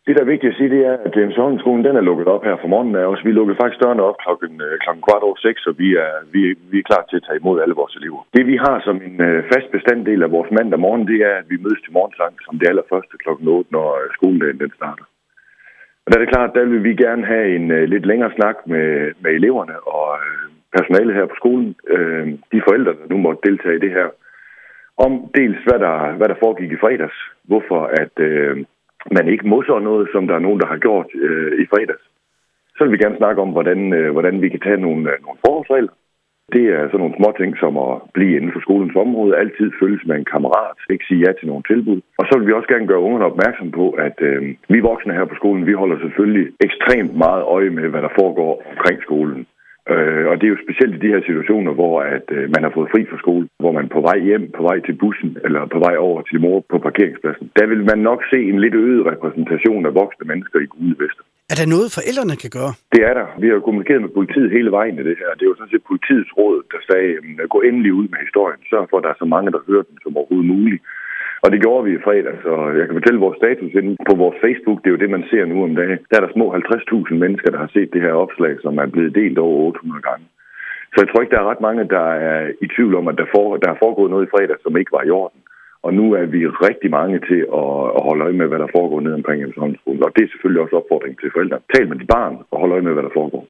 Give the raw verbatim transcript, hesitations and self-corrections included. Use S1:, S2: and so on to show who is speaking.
S1: Det, der er vigtigt at sige, det er, at James-Holm-skolen, den er lukket op her for morgenen af os. Vi lukkede faktisk dørene op klokken, klokken kvart over seks, så vi er, vi, vi er klar til at tage imod alle vores elever. Det, vi har som en uh, fast bestanddel af vores mandag morgen, det er, at vi mødes til morgensang som det allerførste klokken otte, når uh, skoledagen den starter. Og der er det klart, der vil vi gerne have en uh, lidt længere snak med, med eleverne og uh, personalet her på skolen. Uh, de forældre, der nu måtte deltage i det her, om dels hvad der, hvad der foregik i fredags. Hvorfor at... Uh, man ikke må så noget, som der er nogen, der har gjort øh, i fredags. Så vil vi gerne snakke om, hvordan, øh, hvordan vi kan tage nogle, øh, nogle forholdsregler. Det er sådan nogle små ting, som at blive inden for skolens område, altid følges med en kammerat, ikke sige ja til nogle tilbud. Og så vil vi også gerne gøre ungerne opmærksom på, at øh, vi voksne her på skolen, vi holder selvfølgelig ekstremt meget øje med, hvad der foregår omkring skolen. Øh, og det er jo specielt i de her situationer, hvor at, øh, man har fået fri fra skole, hvor man er på vej hjem, på vej til bussen eller på vej over til mor på parkeringspladsen. Der vil man nok se en lidt øget repræsentation af voksne mennesker i gule vester.
S2: Er der noget, forældrene kan gøre?
S1: Det er der. Vi har kommunikeret med politiet hele vejen i det her. Det er jo sådan set politiets råd, der sagde, at gå endelig ud med historien. Sørg for, at der er så mange, der hører den som overhovedet muligt. Og det gjorde vi i fredag, så jeg kan fortælle vores status inde på vores Facebook. Det er jo det, man ser nu om dagen. Der er der små halvtreds tusind mennesker, der har set det her opslag, som er blevet delt over otte hundrede gange. Så jeg tror ikke, der er ret mange, der er i tvivl om, at der, for, der er foregået noget i fredag, som ikke var i orden. Og nu er vi rigtig mange til at, at holde øje med, hvad der foregår nede omkring James-Holm-skolen. Og det er selvfølgelig også opfordring til forældre. Tal med de barn og hold øje med, hvad der foregår.